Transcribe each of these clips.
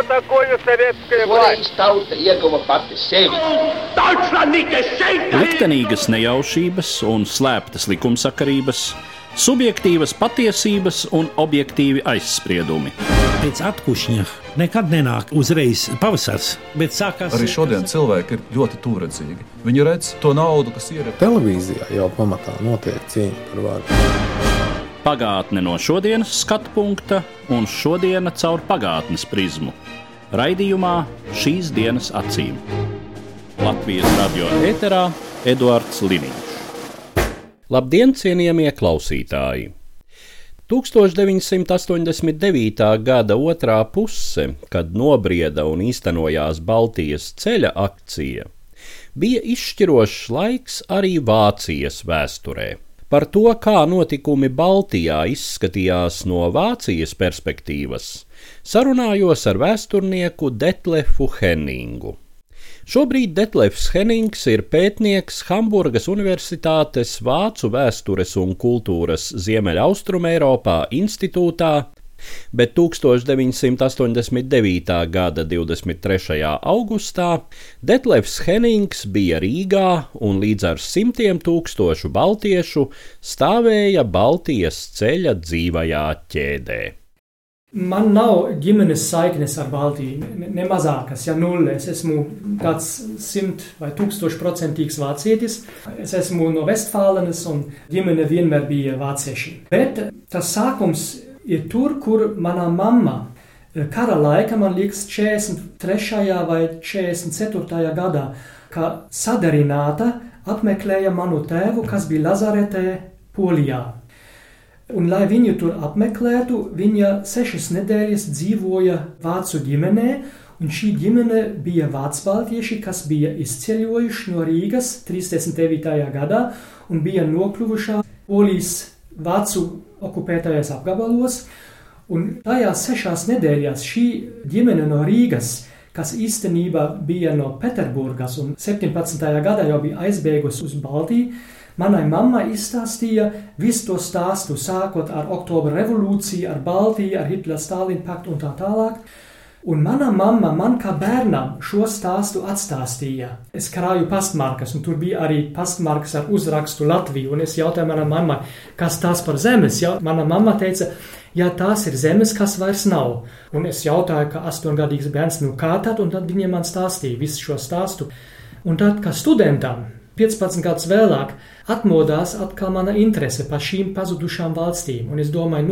такое советская власть? Tauta ieguva pati sevi. Liktenīgas nejaušības un slēptas likumsakarības, subjektīvas patiesības un objektīvi aizspriedumi. Pēc atkušņa nekad nenāk uzreiz pavasars, bet sākās... Arī šodien cilvēki ir ļoti tūredzīgi. Viņi redz to naudu, kas ir. Televīzijā jau pamatā notiek cīņa par varu. Pagātne no šodienas skatu punkta un šodiena caur pagātnes prizmu. Raidījumā Šīs dienas acīm. Latvijas radio ēterā Eduards Liniņš. Labdien, cienījamie klausītāji! 1989. gada otrā puse, kad nobrieda un īstenojās Baltijas ceļa akcija, bija izšķirošs laiks arī Vācijas vēsturē. Par to, kā notikumi Baltijā izskatījās no Vācijas perspektīvas, sarunājos ar vēsturnieku Detlefu Henningu. Šobrīd Detlefs Hennings ir pētnieks Hamburgas Universitātes Vācu vēstures un kultūras Ziemeļaustrumeiropā institūtā, bet 1989. gada 23. augustā Detlefs Hennings bija Rīgā un līdz ar simtiem tūkstošu baltiešu stāvēja Baltijas ceļa dzīvajā ķēdē. Man nav ģimenes saiknes ar Baltiju, ne mazākas, ja nulle. Es esmu tāds 100 vai 1000% vācietis. Es esmu no Vestfālenes un ģimene vienmēr bija vācieši. Bet tas sākums ir tur, kur mana mamma kara laika, man liekas, 43. vai 44. gadā, kā sadarināta apmeklēja manu tēvu, kas bija lazaretē Polijā. Un, lai viņu tur apmeklētu, viņa 6 nedēļas dzīvoja vācu ģimenē, un šī ģimene bija vācbaltieši, kas bija izceļojuši no Rīgas 39. gadā un bija nokļuvuši Polijas vācu okupētajās apgabalos. Un tajās 6 nedēļās šī ģimene no Rīgas, kas īstenībā bija no Peterburgas un 17. gadā jau bija aizbēgusi uz Baltiju, manai mammai izstāstīja visu to stāstu, sākot ar Oktobra revolūciju, ar Baltiju, ar Hitlera-Stalina paktu un tā tālāk. Un mana mamma man kā bērnam šo stāstu atstāstīja. Es krāju pastmarkas, un tur bija arī pastmarkas ar uzrakstu Latviju, un es jautāju manai mammai, kas tās par zemes? Mana mamma teica, ja tās ir zemes, kas vairs nav. Un es jautāju, ka 8-gadīgs bērns, kā tad? Un tad viņa man stāstīja visu šo stāstu. Un tad, kā studentam, 15 gadus vēlāk, atmodās atkal mana interese par šīm pazudušām valstīm. Un es domāju,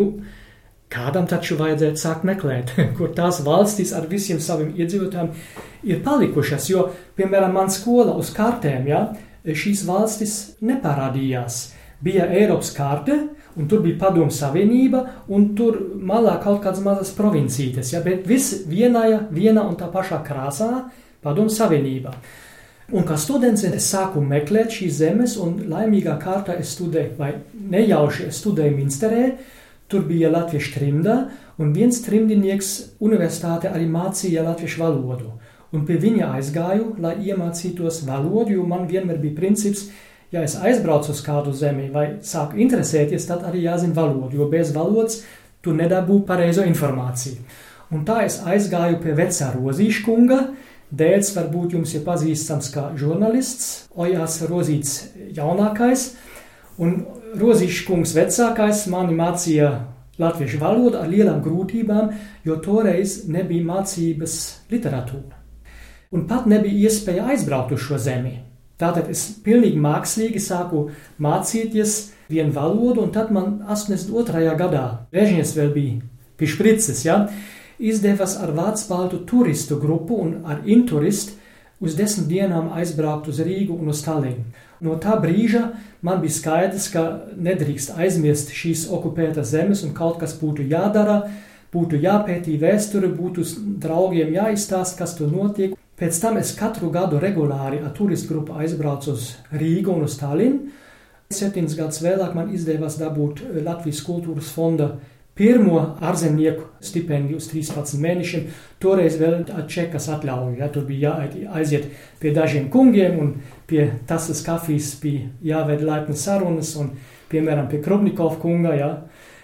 kādam taču vajadzētu sākt meklēt, kur tās valstis ar visiem saviem iedzīvotājiem ir palikušas. Jo, piemēram, man skola uz kartēm, šīs valstis neparādījās. Bija Eiropas karte, un tur bija Padomu Savienība, un tur malā kaut kādas mazas provincītes, bet viss viena un tā pašā krāsā Padomu Savienība. Un kā students es sāku meklēt šīs zemes, un laimīgā kārtā es studēju, vai nejauši es studēju Minsterē, tur bija latviešu trimdā, un viens trimdinieks universitāte arī mācīja latviešu valodu. Un pie viņa aizgāju, lai iemācītos valodu, jo man vienmēr bija princips, ja es aizbraucu uz kādu zemi vai sāku interesēties, tad arī jāzina valodu, jo bez valodas tu nedabū pareizo informāciju. Un tā es aizgāju pie vecā Rozīša kunga. Dēls varbūt jums ir pazīstams kā žurnālists, Ojās Rozīts jaunākais, un Rozīša kungs vecākais mani mācīja latviešu valodu ar lielām grūtībām, jo toreiz nebija mācības literatūra. Un pat nebija iespēja aizbraukt uz šo zemi. Tātad es pilnīgi mākslīgi sāku mācīties vienu valodu, un tad man 82. gadā, Brežņevs vēl bija pie šprices, izdevās ar vācu turistu grupu un ar inturistu uz 10 dienām aizbraukt uz Rīgu un uz Tallinu. No tā brīža man bija skaidrs, ka nedrīkst aizmirst šīs okupētas zemes un kaut kas būtu jādara, būtu jāpētī vēsture, būtu draugiem jāizstāst, kas tur notiek. Pēc tam es katru gadu regulāri ar turistu grupu aizbraucu uz Rīgu un uz Tallinu. 7 gadus vēlāk man izdevās dabūt Latvijas kultūras fonda pirmo ārzemnieku stipendiju uz 13 mēnešiem, toreiz vēl ar čekas atļauju. Tur bija jāaiziet pie dažiem kungiem un pie tasas kafijas bija jāved laipnas sarunas un, piemēram, pie Krupnikova kunga.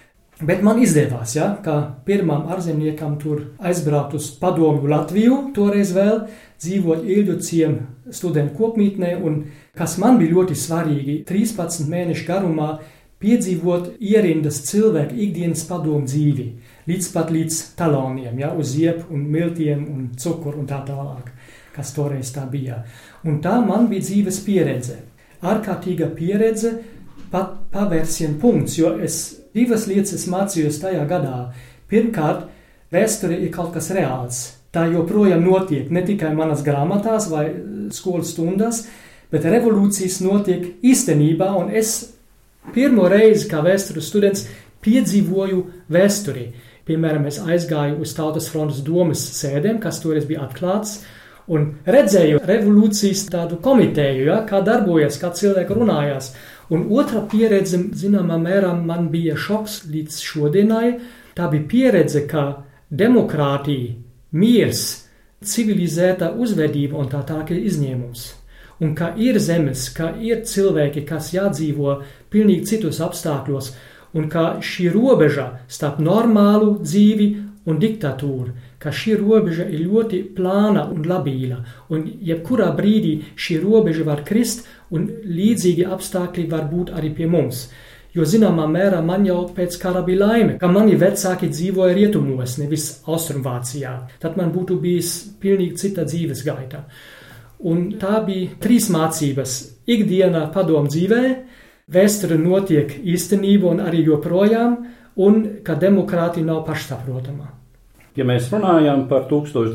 Bet man izdevās, ja, kā pirmam ārzemniekam tur aizbraukt uz padomju Latviju, toreiz vēl dzīvot Ilģuciem studentu kopmītnē, un kas man bija ļoti svarīgi, 13 mēnešu garumā piedzīvot ierindas cilvēku ikdienas padomu dzīvi, līdz taloniem, ja, uz ziepu un miltiem un cukuru un tā tālāk, kas toreiz tā bija. Un tā man bija dzīves pieredze, ārkārtīga pieredze, pat pavērsienu punkts, jo es divas lietas mācījos tajā gadā. Pirmkārt, vēsture ir kaut kas reāls. Tā joprojām notiek ne tikai manas grāmatās vai skolas stundās, bet revolūcijas notiek īstenībā, un es pirmo reizi kā vēstures students piedzīvoju vēsturi. Piemēram, es aizgāju uz Tautas frontes domas sēdēm, kas toreiz bija atklāts, un redzēju revolūcijas tādu komiteju, ja, kā darbojas, kā cilvēki runājās. Un otra pieredze, zināmā mērā, man bija šoks līdz šodienai. Tā bija pieredze, ka demokrātija, miers, civilizēta uzvedība un tā tālāk ir izņēmums. Un ka ir zemes, ka ir cilvēki, kas jādzīvo pilnīgi citos apstākļos, un ka šī robeža starp normālu dzīvi un diktatūru, ka šī robeža ir ļoti plāna un labīla, un jebkurā brīdī šī robeža var krist, un līdzīgi apstākļi var būt arī pie mums. Jo zināmā mērā man jau pēc kara bija laime, ka mani vecāki dzīvoja rietumos, nevis Austrumvācijā. Tad man būtu bijis pilnīgi cita dzīves gaita. Un tā bija 3 mācības. Ikdienā padomu dzīvē, vēsture notiek īstenība un arī joprojām, un ka demokrātija nav pašsaprotama. Ja mēs runājam par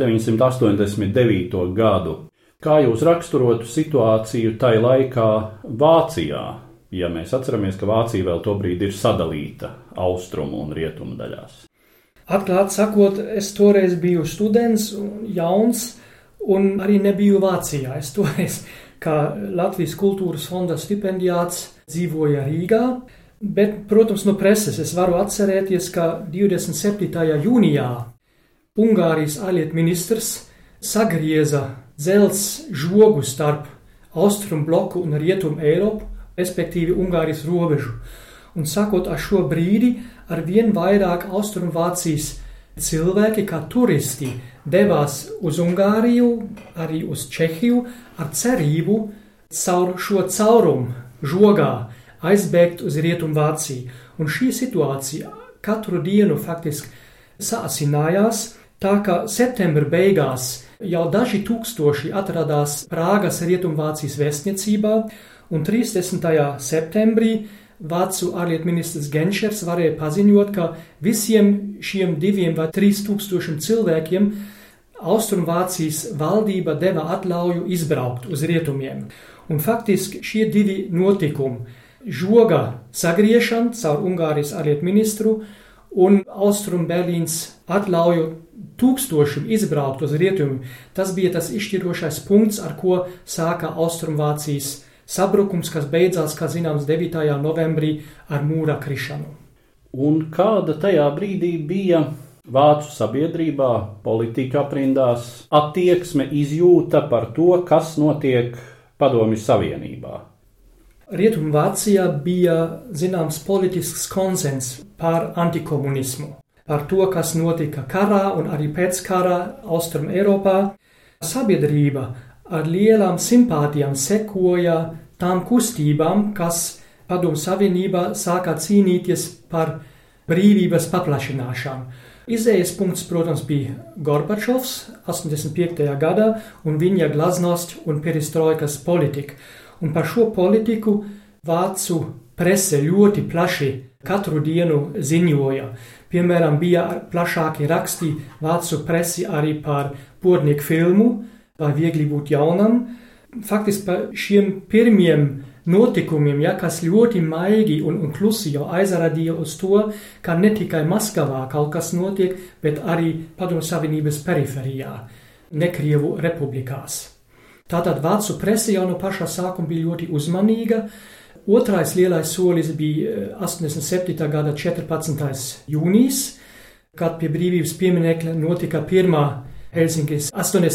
1989. gadu, kā jūs raksturotu situāciju tai laikā Vācijā, ja mēs atceramies, ka Vācija vēl tobrīd ir sadalīta austrumu un rietumu daļās? Atklāt sakot, es toreiz biju students un jauns, un arī nebiju Vācijā. Es toreiz, kā Latvijas kultūras fonda stipendiāts, dzīvoju Rīgā, bet, protams, no preses es varu atcerēties, ka 27. jūnijā Ungārijas ārlietu ministrs sagrieza dzelzs žogu starp austrumu bloku un rietumu Eiropu, respektīvi Ungārijas robežu. Un sakot, ar šo brīdi ar vien vairāk Austrumvācijas cilvēki, kā turisti, devās uz Ungāriju, arī uz Čehiju, ar cerību caur šo caurumu žogā aizbēgt uz Rietumvāciju. Un šī situācija katru dienu faktiski sāsinājās, tā ka septembra beigās jau daži tūkstoši atradās Prāgas Rietumvācijas vēstniecībā, un 30. septembrī Vācu ārlietu ministrs Genšers varēja paziņot, ka visiem šiem 2 vai 3 tūkstošiem cilvēkiem Austrumvācijas valdība deva atļauju izbraukt uz rietumiem. Un faktiski šie 2 notikumi, žoga sagriešana caur Ungārijas ārlietu ministru un Austrumberlīnas atļauju tūkstošiem izbraukt uz rietumiem, tas bija tas izšķirošais punkts, ar ko sāka Austrumvācijas sabrukums, kas beidzās, kā zināms, 9. novembrī ar mūra krišanu. Un kāda tajā brīdī bija vācu sabiedrībā, politika aprindās, attieksme, izjūta par to, kas notiek Padomju Savienībā? Rietumvācijā bija zināms politisks konsens par antikomunismu, par to, kas notika karā un arī pēc kara Austrum Eiropā. Sabiedrība ar lielām simpātijām sekoja tām kustībām, kas Padomju Savienībā sāka cīnīties par brīvības paplašināšanu. Izējas punkts, protams, bija Gorbačovs 85. gadā un viņa glaznost un perestroikas politika. Un par šo politiku vācu prese ļoti plaši katru dienu ziņoja. Piemēram, bija plašāki raksti vācu presi arī par Pornieku filmu vai Viegli būt jaunam. Faktiski par šiem pirmiem notikumiem, kas ļoti maigi un klusi jau aizradīja uz to, ka ne tikai Maskavā kaut kas notiek, bet arī Padomju Savienības periferijā, Nekrievu republikās. Tātad vācu prese jau no pašā sākuma bija ļoti uzmanīga. Otrais lielais solis bija 87. gada 14. jūnijas, kad pie brīvības pieminekļa notika pirmā Helsinkis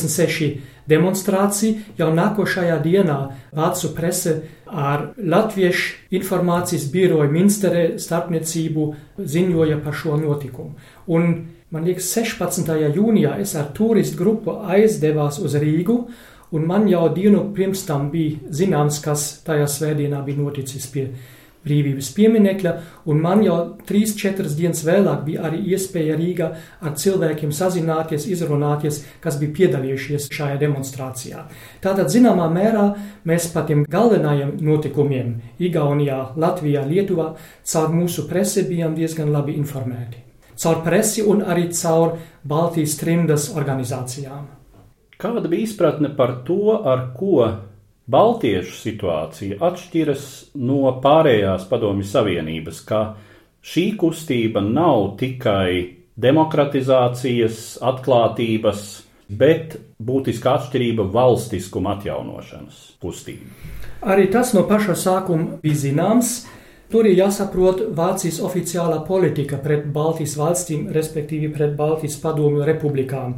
86 demonstrācija, jau nākošajā dienā vācu prese ar Latviešu informācijas biroju Minsterē starpniecību ziņoja par šo notikumu. Un, man liekas, 16. jūnijā es ar turistu grupu aizdevās uz Rīgu, un man jau dienu pirms tam bija zināms, kas tajā svētdienā bija noticis pie brīvības pieminekļa, un man jau 3-4 dienas vēlāk bija arī iespēja Rīgā ar cilvēkiem sazināties, izrunāties, kas bija piedalījušies šajā demonstrācijā. Tātad, zināmā mērā, mēs par tiem galvenajiem notikumiem Igaunijā, Latvijā, Lietuvā caur mūsu presi bijām diezgan labi informēti. Caur presi un arī caur Baltijas trimdas organizācijām. Kāda bija izpratne par to, ar ko baltiešu situācija atšķiras no pārējās Padomju Savienības, ka šī kustība nav tikai demokratizācijas, atklātības, bet būtiska atšķirība valstiskuma atjaunošanas kustība? Arī tas no paša sākuma bija zināms. Tur ir jāsaprot Vācijas oficiālā politika pret Baltijas valstīm, respektīvi pret Baltijas Padomju republikām.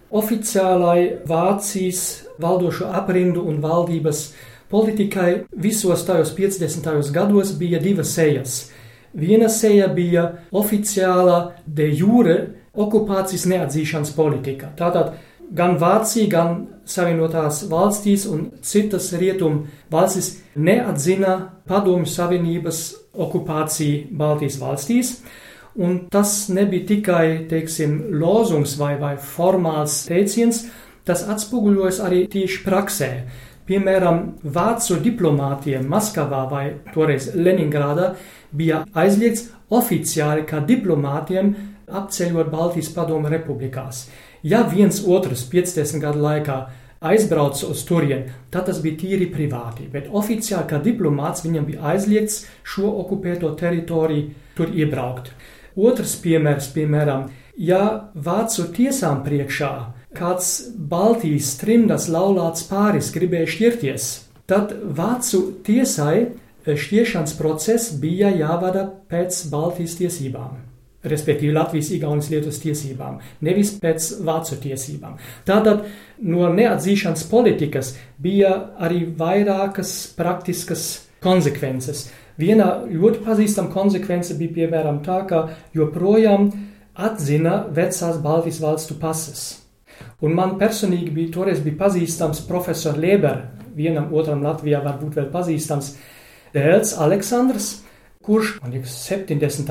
Oficiālai Vācijas valdošo aprindu un valdības politikai visos tajos 50. gados bija divas sejas. Viena seja bija oficiāla de jure okupācijas neatzīšanas politika. Tātad gan Vācija, gan Savienotās valstīs un citas rietumu valstis neatzina Padomju Savienības okupāciju Baltijas valstīs. Un tas nebija tikai, teiksim, lozungs vai formāls teiciens, tas atspoguļojas arī tieši praksē. Piemēram, vācu diplomātiem Maskavā vai toreiz Leningrādā bija aizliegts oficiāli kā diplomātiem apceļot Baltijas Padomu republikās. Ja viens otrs 50 gadu laikā aizbrauca uz turieni, tad tas bija tīri privāti, bet oficiāli kā diplomāts viņam bija aizliegts šo okupēto teritoriju tur iebraukt. Otrs piemērs, piemēram, ja vācu tiesām priekšā kāds Baltijas trimdas laulāts pāris gribēja šķirties, tad vācu tiesai šķiršanas process bija jāvada pēc Baltijas tiesībām, respektīvi Latvijas, Igaunijas, Lietuvas tiesībām, nevis pēc vācu tiesībām. Tātad no neatzīšanas politikas bija arī vairākas praktiskas konsekvences. Viena ļoti pazīstama konsekvence bija piemēram tā, ka joprojām atzina vecās Baltijas valstu pases. Un man personīgi bija toreiz pazīstams profesor Leber, vienam otram Latvijā varbūt vēl pazīstams, dēls Aleksandrs, kurš, man liekas, 70.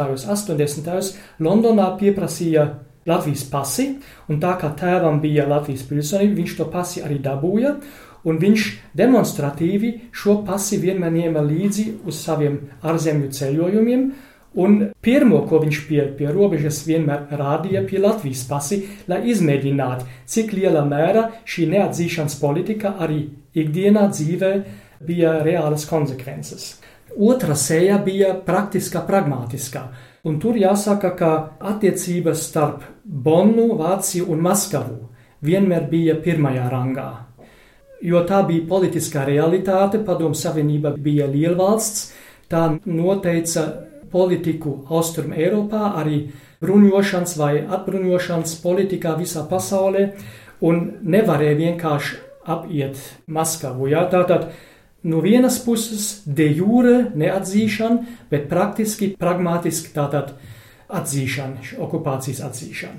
80. Londonā pieprasīja Latvijas pasi, un tā kā tēvam bija Latvijas pilsonība, viņš to pasi arī dabūja, un viņš demonstratīvi šo pasi vienmēr ņēma līdzi uz saviem ārzemju ceļojumiem, un pirmo, ko viņš pie robežas vienmēr rādīja pie Latvijas pasi, lai izmēģinātu, cik lielā mērā šī neatzīšanas politika arī ikdienā dzīvē bija reālas konsekvences. Otra seja bija praktiskā, pragmatiskā, un tur jāsaka, ka attiecības starp Bonnu, Vāciju un Maskavu vienmēr bija pirmajā rangā. Jo tā bija politiskā realitāte, Padomju Savienība bija lielvalsts, tā noteica politiku Austrum Eiropā, arī bruņošanas vai atbruņošanas politikā visā pasaulē, un nevarēja vienkārši apiet Maskavu. Ja? Tātad no vienas puses de jure neatzīšana, bet praktiski, pragmatiski tātad atzīšana, okupācijas atzīšana.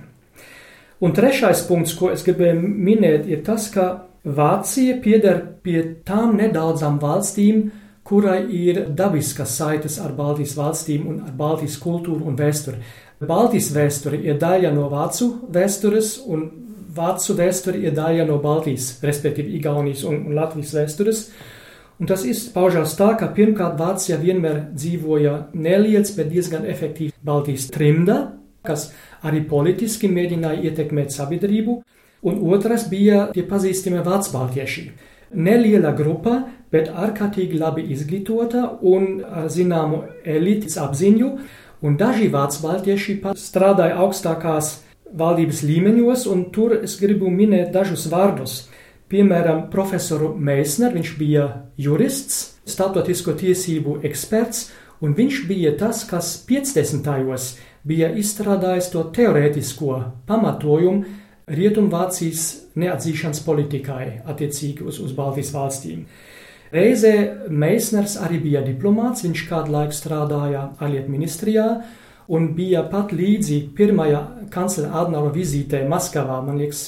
Un trešais punkts, ko es gribēju minēt, ir tas, ka Vācija pieder pie tām nedaudzām valstīm, kurai ir dabiskas saites ar Baltijas valstīm un ar Baltijas kultūru un vēsturi. Baltijas vēsture ir daļa no vācu vēstures, un vācu vēsture ir daļa no Baltijas, respektīvi Igaunijas un Latvijas vēstures. Un tas izpaužās tā, ka pirmkārt Vācija vienmēr dzīvoja neliels, bet diezgan efektīvi Baltijas trimda, kas arī politiski mēģināja ietekmēt sabiedrību. Un otrais bija tie pazīstamie vācbaltieši. Neliela grupa, bet ārkārtīgi labi izglītota un ar zināmu elites apziņu, un daži vācbaltieši strādāja augstākās valdības līmeņos, un tur es gribu minēt dažus vārdus. Piemēram, profesoru Meisner, viņš bija jurists, starptautisko tiesību eksperts, un viņš bija tas, kas 50. bija izstrādājis to teorētisko pamatojumu Rietumvācijas neatzīšanas politikai attiecīgi uz Baltijas valstīm. Reizē Meisners arī bija diplomāts, viņš kādu laiku strādāja ārlietu ministrijā un bija pat līdzi pirmajā kanclera Adenauera vizītē Maskavā, man liekas,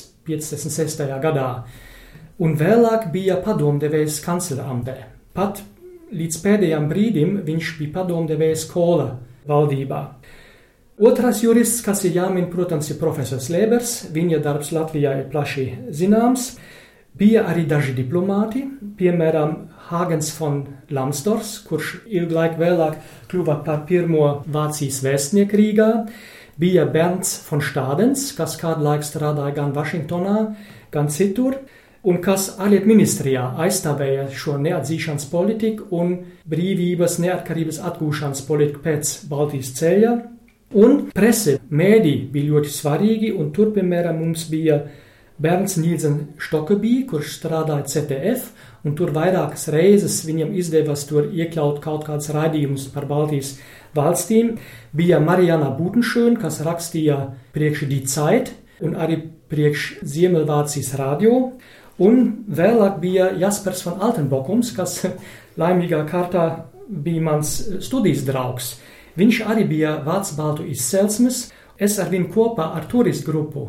56. gadā. Un vēlāk bija padomdevējs kanclera amtē. Pat līdz pēdējām brīdim viņš bija padomdevējs Kohla valdībā. Otrais jurists, kas ir jāmin, protams, ir profesors Lēbers. Viņa darbs Latvijā ir plaši zināms. Bija arī daži diplomāti, piemēram, Hagens von Lambsdorffs, kurš ilgu laiku vēlāk kļuva par pirmo Vācijas vēstnieku Rīgā. Bija Bernds von Stādens, kas kādu laiku strādāja gan Vašingtonā, gan citur, un kas ārlietu ministrijā aizstāvēja šo neatzīšanas politiku un brīvības, neatkarības atgūšanas politiku pēc Baltijas ceļa. Un prese, mēdī bija ļoti svarīgi, un tur, piemēram, mums bija Bernds Nielsen Stokkebī, kurš strādāja CTF, un tur vairākas reizes viņam izdevās tur iekļaut kaut kādus raidījumus par Baltijas valstīm. Bija Mariana Butenschön, kas rakstīja priekš Die Zeit un arī priekš Ziemeļvācijas radio, un vēlāk bija Jaspers von Altenbokums, kas laimīgā kārtā bija mans studijas draugs. Viņš arī bija vācu baltu izcelsmes. Es ar viņu kopā ar turistu grupu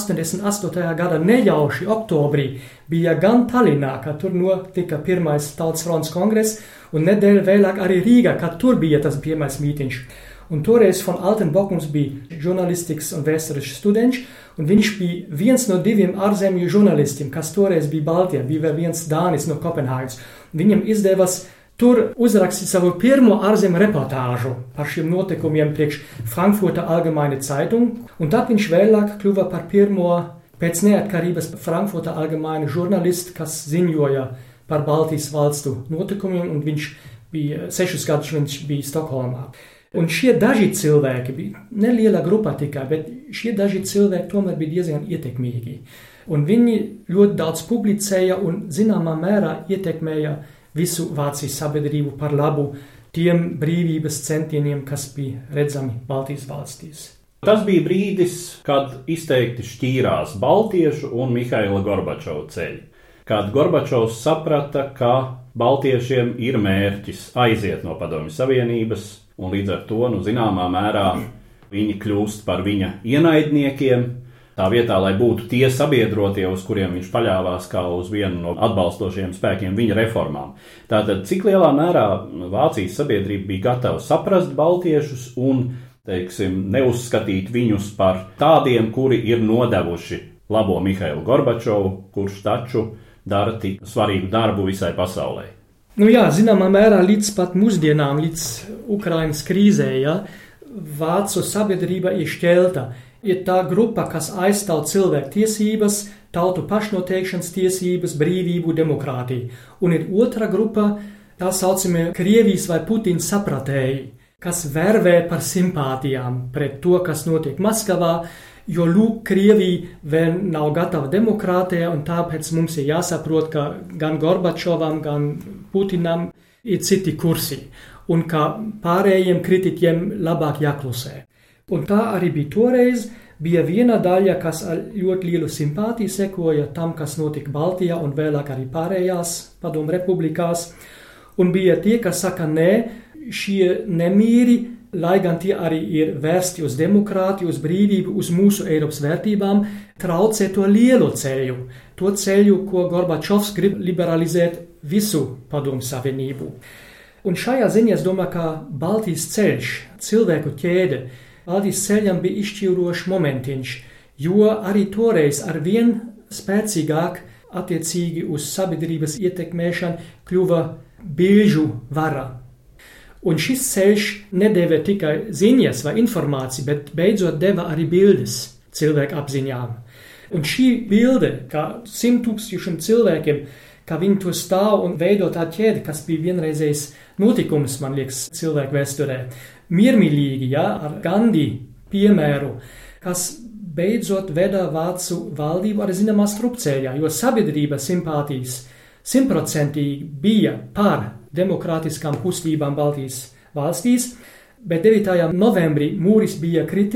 88. gada nejauši oktobrī bija gan Tallinā, kad tur notika pirmais Tautas frontes kongress, un nedēļu vēlāk arī Rīgā, kad tur bija tas pirmais mītiņš. Un toreiz von Altenbokums bija žurnālistikas un vēstures students, un viņš bija viens no 2 ārzemju žurnālistiem, kas toreiz bija Baltijā, bija vēl viens Dānis no Kopenhāgenes. Viņam izdevās tur uzrakstīt savu pirmo ārzemju reportāžu par šiem notikumiem priekš Frankfurter Allgemeine Zeitung, un tad viņš vēlāk kļuva par pirmo pēc neatkarības Frankfurter Allgemeine žurnālistu, kas ziņoja par Baltijas valstu notikumiem, un viņš bija 6 gadus, viņš bija Stokholmā. Un šie daži cilvēki bija neliela grupa tikai, bet šie daži cilvēki tomēr bija diezgan ietekmīgi. Un viņi ļoti daudz publicēja un zināmā mērā ietekmēja visu Vācijas sabiedrību par labu tiem brīvības centieniem, kas bija redzami Baltijas valstīs. Tas bija brīdis, kad izteikti šķīrās Baltiešu un Mihaila Gorbačova ceļi. Kad Gorbačovs saprata, ka Baltiešiem ir mērķis aiziet no Padomju Savienības, un līdz ar to, zināmā mērā, viņi kļūst par viņa ienaidniekiem. Tā vietā, lai būtu tie sabiedrotie, uz kuriem viņš paļāvās kā uz vienu no atbalstošiem spēkiem viņa reformām. Tātad, cik lielā mērā Vācijas sabiedrība bija gatava saprast baltiešus un, neuzskatīt viņus par tādiem, kuri ir nodevuši labo Mihailu Gorbačovu, kurš taču dara tik svarīgu darbu visai pasaulē. Zināmā mērā līdz pat mūsdienām, līdz Ukrainas krīzē, vācu sabiedrība ir šķelta. Ir tā grupa, kas aizstāv cilvēku tiesības, tautu pašnoteikšanas tiesības, brīvību, demokrātiju. Un ir otra grupa, tā saucamie Krievijas vai Putina sapratēji, kas vervē par simpātijām pret to, kas notiek Maskavā, jo Krievija vēl nav gatava demokrātijai, un tāpēc mums ir jāsaprot, ka gan Gorbačovam, gan Putinam ir citi kursi, un ka pārējiem kritiķiem labāk jāklusē. Un tā arī bija toreiz, bija viena daļa, kas ar ļoti lielu simpātiju sekoja tam, kas notika Baltijā un vēlāk arī pārējās padomu republikās. Un bija tie, kas saka, nē, šie nemīri, lai gan tie arī ir vērsti uz demokrātiju, uz brīvību, uz mūsu Eiropas vērtībām, traucē to lielo ceļu. To ceļu, ko Gorbačovs grib liberalizēt visu padomu savienību. Un šajā ziņā es domāju, ka Baltijas ceļš, cilvēku ķēde, Baltijas ceļam bija izšķirošs momentiņš, jo arī toreiz ar vien spēcīgāk attiecīgi uz sabiedrības ietekmēšanu kļuva bilžu vara. Un šis ceļš nedēvē tikai ziņas vai informāciju, bet beidzot deva arī bildes cilvēku apziņām. Un šī bilde, kā 100 000 cilvēkiem, kā viņi to stāv un veido tā ķēdi, kas bija vienreizējs notikums, man liekas, cilvēku vēsturē. Miermīlīgi, ar Gandhi piemēru, kas beidzot veda vācu valdību arī zināmā strupceļā, jo sabiedrība simpātijas 100% bija par demokrātiskām kustībām Baltijas valstīs, bet 9. novembrī mūris bija kritis,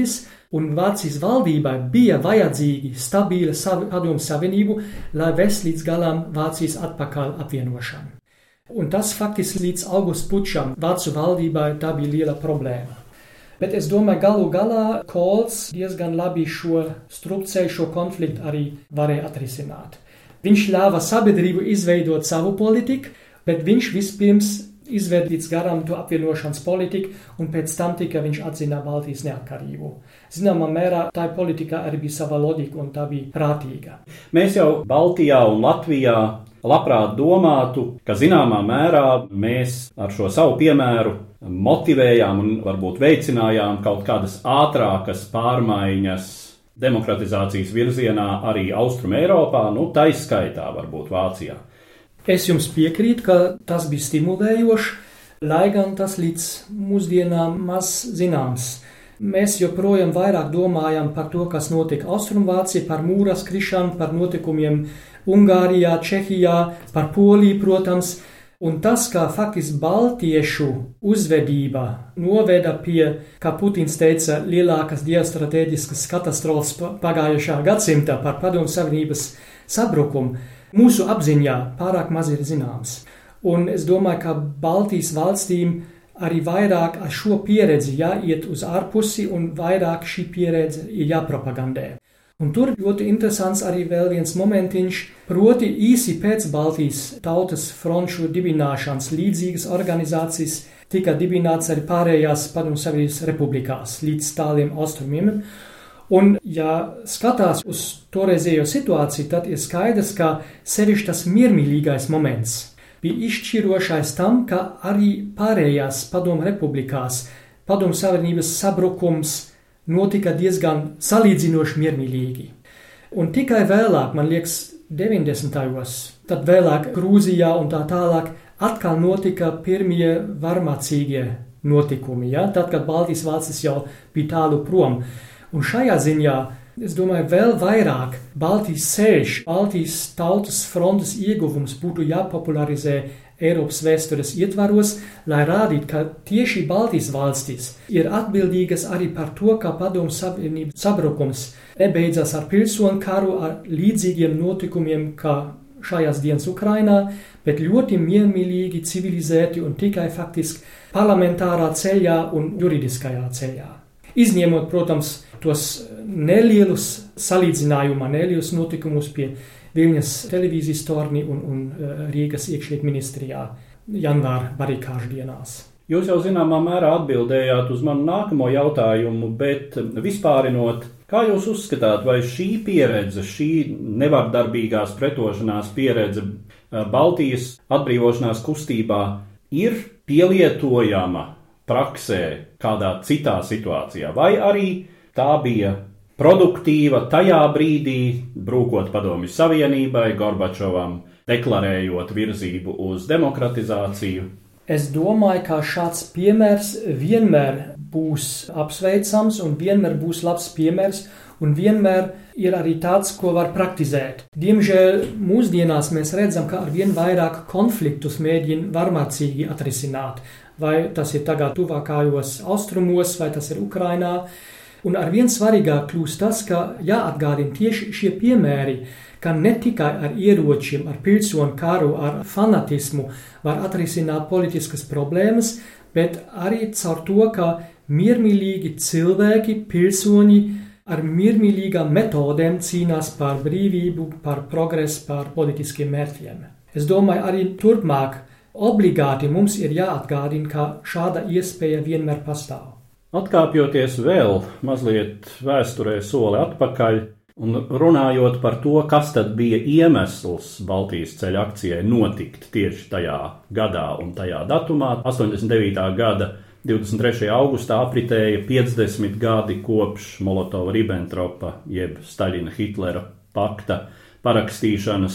Un Vācijas valdībai bija vajadzīgi stabila padomju savienību, lai vest līdz galam Vācijas atpakaļ apvienošanu. Un tas faktiski līdz augusta pučam Vācu valdībai tā bija liela problēma. Bet es domāju, galu galā Kohls diezgan labi šo strupceļu, šo konfliktu arī varēja atrisināt. Viņš ļāva sabiedrību izveidot savu politiku, bet viņš vispirms izved līdz garam to apvienošanas politiku, un pēc tam tikai viņš atzina Baltijas neatkarību. Zināmā mērā tā politika arī bija sava loģika, un tā bija prātīga. Mēs jau Baltijā un Latvijā labprāt domātu, ka zināmā mērā mēs ar šo savu piemēru motivējām un varbūt veicinājām kaut kādas ātrākas pārmaiņas demokratizācijas virzienā arī Austrum Eiropā, taiskaitā varbūt Vācijā. Es jums piekrītu, ka tas bija stimulējoši, lai gan tas līdz mūsdienām maz zināms. Mēs joprojām vairāk domājam par to, kas notika Austrumvācijā, par mūras krišanu, par notikumiem Ungārijā, Čehijā, par Poliju, protams. Un tas, kā faktiski baltiešu uzvedība noveda pie, kā Putins teica, lielākas ģeostrateģiskas katastrofas pagājušā gadsimta par Padomju Savienības sabrukumu, mūsu apziņā pārāk maz ir zināms. Un es domāju, ka Baltijas valstīm arī vairāk ar šo pieredzi jāiet uz ārpusi un vairāk šī pieredze ir jāpropagandē. Un tur ļoti interesants arī vēl viens momentiņš, proti īsi pēc Baltijas tautas fronšu dibināšanas līdzīgas organizācijas tika dibināts arī pārējās Padomju Savienības republikās līdz tāliem austrumiem. Un, ja skatās uz toreizējo situāciju, tad ir skaidrs, ka sevišķi tas miermīlīgais moments bija izšķirošais tam, ka arī pārējās Padomju republikās Padomju Savienības sabrukums notika diezgan salīdzinoši miermīlīgi. Un tikai vēlāk, man liekas, 90. tad vēlāk Grūzijā un tā tālāk atkal notika pirmie varmācīgie notikumi, tad, kad Baltijas valstis jau bija tālu prom. Un šajā ziņā, es domāju, vēl vairāk Baltijas ceļš, Baltijas tautas frontes ieguvums būtu jāpopularizē Eiropas vēstures ietvaros, lai rādītu, ka tieši Baltijas valstis ir atbildīgas arī par to, ka Padomju Savienības sabrukums nebeidzas ar pilsonu karu, ar līdzīgiem notikumiem, kā šajās dienas Ukrainā, bet ļoti miermīlīgi, civilizēti un tikai faktiski parlamentārā ceļā un juridiskajā ceļā. Izņemot, protams, tos nelielus salīdzinājumā, nelielus notikumus pie Viļņas televīzijas torni un Rīgas iekšlietu ministrijā janvāra barikāžu dienās. Jūs jau zināmā mērā atbildējāt uz manu nākamo jautājumu, bet vispārinot, kā jūs uzskatāt, vai šī pieredze, šī nevardarbīgās pretošanās pieredze Baltijas atbrīvošanās kustībā ir pielietojama praksē kādā citā situācijā, vai arī tā bija produktīva tajā brīdī, brūkot Padomju Savienībai, Gorbačovam, deklarējot virzību uz demokratizāciju? Es domāju, ka šāds piemērs vienmēr būs apsveicams un vienmēr būs labs piemērs un vienmēr ir arī tāds, ko var praktizēt. Diemžēl mūsdienās mēs redzam, ka arvien vairāk konfliktus mēģina varmācīgi atrisināt. Vai tas ir tagad tuvākajos austrumos, vai tas ir Ukrainā. Un arvien svarīgāk kļūst tas, ka jāatgādina tieši šie piemēri, ka ne tikai ar ieročiem, ar pilsonu karu, ar fanatismu var atrisināt politiskas problēmas, bet arī caur to, ka miermīlīgi cilvēki, pilsoņi ar miermīlīgām metodēm cīnās par brīvību, par progresu, par politiskiem mērķiem. Es domāju, arī turpmāk obligāti mums ir jāatgādina, ka šāda iespēja vienmēr pastāv. Atkāpjoties vēl mazliet vēsturē soli atpakaļ un runājot par to, kas tad bija iemesls Baltijas ceļa akcijai notikt tieši tajā gadā un tajā datumā, 89. gada 23. augustā apritēja 50 gadi kopš Molotova-Ribbentropa jeb Staļina-Hitlera pakta parakstīšanas,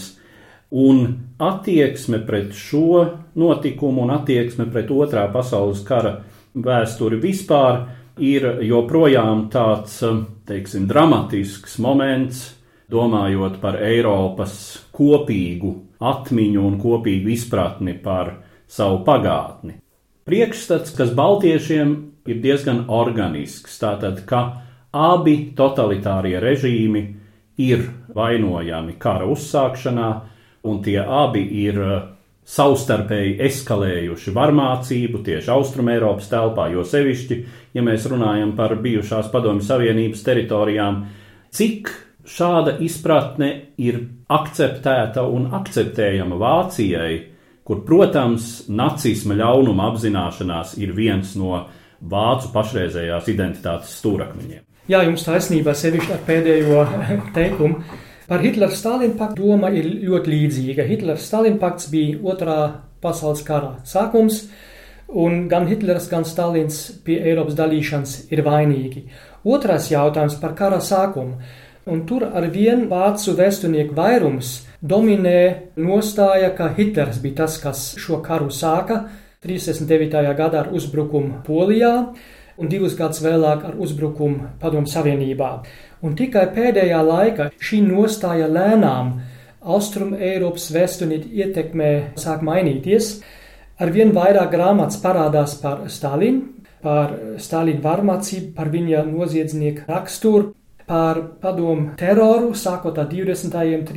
un attieksme pret šo notikumu un attieksme pret Otrā pasaules kara vēsturi vispār ir joprojām tāds, teiksim, dramatisks moments, domājot par Eiropas kopīgu atmiņu un kopīgu izpratni par savu pagātni. Priekšstats, kas baltiešiem ir diezgan organisks, tātad, ka abi totalitārie režīmi ir vainojami kara uzsākšanā, un tie abi ir savstarpēji eskalējuši varmācību tieši Austrumēropas telpā, jo sevišķi, ja mēs runājam par bijušās Padomju Savienības teritorijām, cik šāda izpratne ir akceptēta un akceptējama Vācijai, kur, protams, nacisma ļaunuma apzināšanās ir viens no vācu pašreizējās identitātes stūrakmeņiem. Jā, jums taisnība sevišķi ar pēdējo teikumu. Par Hitlera-Stalina paktu doma ir ļoti līdzīga. Hitlera-Stalina pakts bija otrā pasaules kara sākums, un gan Hitlers, gan Stalins pie Eiropas dalīšanas ir vainīgi. Otrais jautājums par kara sākumu. Un tur ar vienu vācu vēsturnieku vairums dominē nostāja, ka Hitlers bija tas, kas šo karu sāka 39. gadā ar uzbrukumu Polijā un 2 gadus vēlāk ar uzbrukumu Padomju Savienībā. Un tikai pēdējā laikā šī nostāja lēnām Austrum Eiropas vēsturnieku ietekmē sāk mainīties. Arvien vairāk grāmatas parādās par Stalinu, par Stalina varmācību, par viņa noziedznieku raksturu, par padomu teroru, sākot ar 20.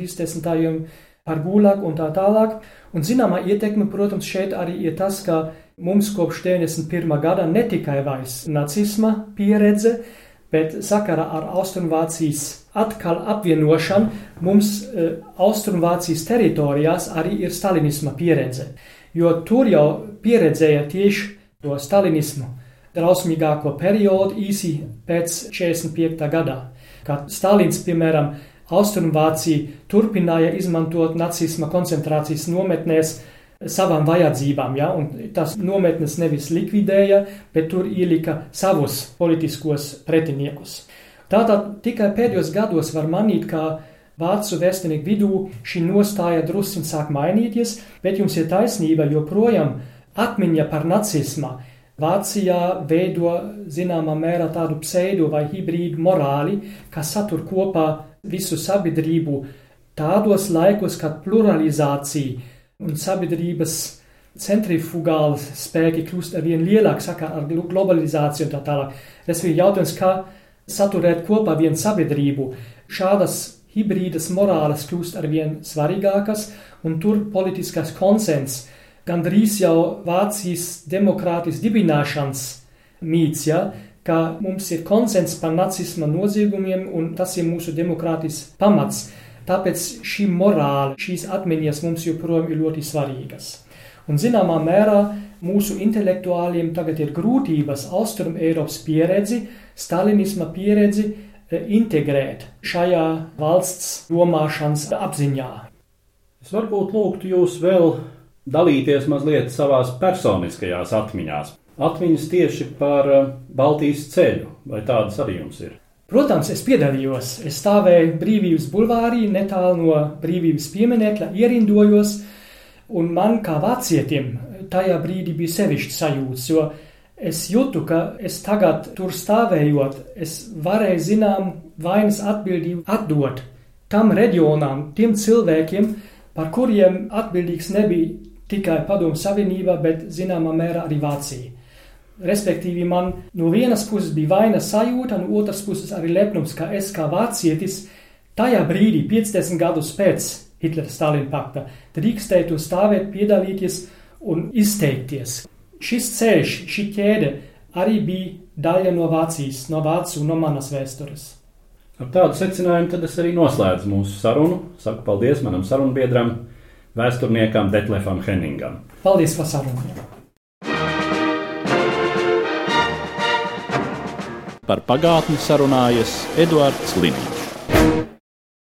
30. par Gulagu un tā tālāk. Un zināmā ietekme, protams, šeit arī ir tas, ka mums kopš 91. gada ne tikai vairs nacisma pieredze, bet sakarā ar Austrumvācijas atkal apvienošanu mums Austrumvācijas teritorijās arī ir stalinisma pieredze. Jo tur jau pieredzēja tieši to stalinismu drausmīgāko periodu īsi pēc 45. gadā. Kad Stalins, piemēram, Austrumvācija turpināja izmantot nacisma koncentrācijas nometnēs savām vajadzībām, ja? Un tas nometnes nevis likvidēja, bet tur ielika savus politiskos pretiniekus. Tātad tikai pēdējos gados var manīt, ka vācu vēsturnieku vidū šī nostāja drusciņ sāk mainīties, bet jums ir taisnība, joprojām atmiņa par nacismu Vācijā veido zināmā mērā tādu pseido vai hibrīdu morāli, kas satur kopā visu sabiedrību tādos laikos, kad pluralizācija un sabiedrības centrifugāli spēki kļūst arvien lielāk sakarā ar globalizāciju un tā tālāk. Tas ir jautājums, kā saturēt kopā vienu sabiedrību. Šādas hibrīdas morāles kļūst arvien svarīgākas, un tur politiskais konsens gandrīz jau Vācijas demokrātijas dibināšanas mīts, ja, ka mums ir konsens par nacisma noziegumiem, un tas ir mūsu demokrātijas pamats. Tāpēc šī morāla, šīs atmiņas mums joprojām ir ļoti svarīgas. Un zināmā mērā mūsu intelektuāliem tagad ir grūtības Austrum Eiropas pieredzi, stalinisma pieredzi integrēt šajā valsts domāšanas apziņā. Es varbūt lūgtu jūs vēl dalīties mazliet savās personiskajās atmiņās. Atmiņas tieši par Baltijas ceļu, vai tādas arī jums ir? Protams, es piedalījos. Es stāvēju Brīvības bulvārī, netālu no Brīvības pieminekļa, ierindojos, un man kā vācietim tajā brīdī bija sevišķi sajūtas, jo es jūtu, ka es tagad tur stāvējot, es varēju zinām vainas atbildību atdot tam reģionām, tiem cilvēkiem, par kuriem atbildīgs nebija tikai Padomju Savienībā, bet zināmā mērā arī Vācija. Respektīvi, man no vienas puses bija vainas sajūta, no otras puses arī lepnums, ka es kā vācietis tajā brīdī, 50 gadus pēc Hitlera-Stalina pakta, drīkstētu stāvēt, piedalīties un izteikties. Šis ceļš, šī ķēde arī bija daļa no Vācijas, no vācu un no manas vēstures. Ar tādu secinājumu tad es arī noslēdzu mūsu sarunu. Saku paldies manam sarunbiedram, vēsturniekam Detlefam Henningam. Paldies par sarunu. Par pagātni sarunājas Eduards Liniņš.